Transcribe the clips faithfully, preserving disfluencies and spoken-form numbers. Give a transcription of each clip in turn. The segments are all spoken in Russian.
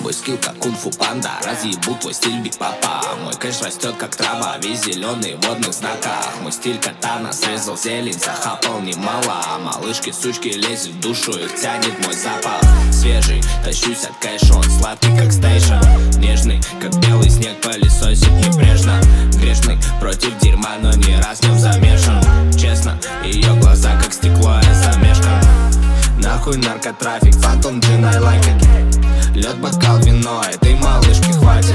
Мой скилл как кунг-фу панда, разъебу твой стиль биг-папа. Мой кэш растет как трава, весь зеленый в водных знаках. Мой стиль катана, срезал зелень, захапал немало. Малышки, сучки, лезет в душу, их тянет мой запах. Свежий, тащусь от кэша, он сладкий как стейшн. Нежный, как белый снег, пылесосит небрежно. Грешный, против дерьма, но не раз в нем замешан. Честно, ее глаза как стекло, я замешкан. Нахуй наркотрафик, фантом джин, I like it. Лед, бокал, вино, этой малышки хватит.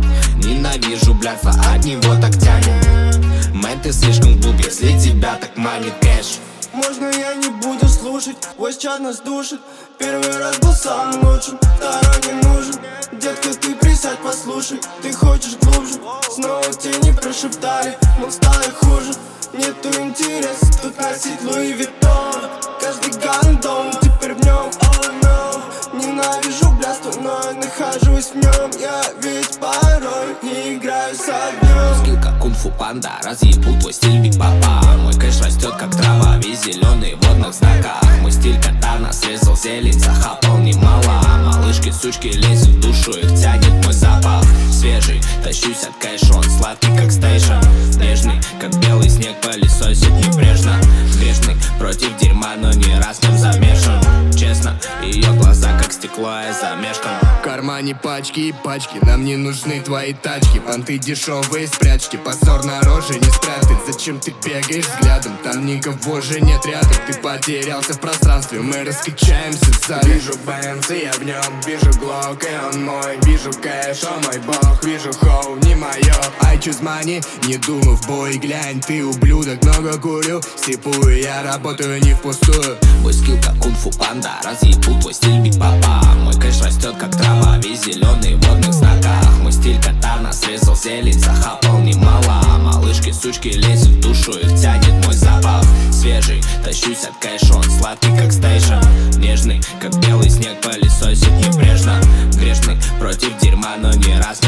Ненавижу блядство, от него так тянет. Мэн, ты слишком глуп, если тебя так манит кэш. Можно я не буду слушать, войс чат нас душит. Первый раз был самым лучшим, второй не нужен. Детка, ты присядь, послушай, ты хочешь глубже. Снова тени прошептали, мол, стало хуже. Нету интереса тут носить Луи Виттон. Каждый гандон теперь в нем, oh no. Ненавижу блядство, но я нахожусь в нем. Я ведь порой не играю с огнем. Скилл как кунг-фу панда, разъебу твой стиль биг-папа. Мой кэш растет как трава, весь зеленый в водных знаках. Мой стиль катана, срезал зелень, захапал немало. Малышки, сучки, лезет в душу, их тянет мой запах. Свежий, тащусь от кэша, он сладкий как стейшн. Нежный, как белый снег, пылесосит небрежно. Грешный, против дерьма, но не раз в нем замешан. Честно, ее глаза как стекло, я замешкан. В кармане пачки и пачки, нам не нужны твои тачки. Понты дешевые спрячьте, позор на роже не спрятать. Зачем ты бегаешь взглядом, там никого же нет рядом. Ты потерялся в пространстве, мы раскачаемся в зале. Вижу Бенц и я в нем, вижу Глок и он мой. Вижу кэш, о мой бог, вижу хоу, не мое. I choose money, не думаю в бой, глянь, ты ублюдок, много курю. Сипую, я работаю не впустую. Мой скилл как кунг-фу панда, разъебу твой стиль биг-папа. Мой кэш растет как трава, весь зеленый в водных знаках. Мой стиль катана, срезал зелень, захапал немало. Малышки, сучки, лезет в душу, их тянет мой запах. Свежий, тащусь от кэша, он сладкий как стейшн. Нежный, как белый снег, пылесосит небрежно. Грешный, против дерьма, но не раз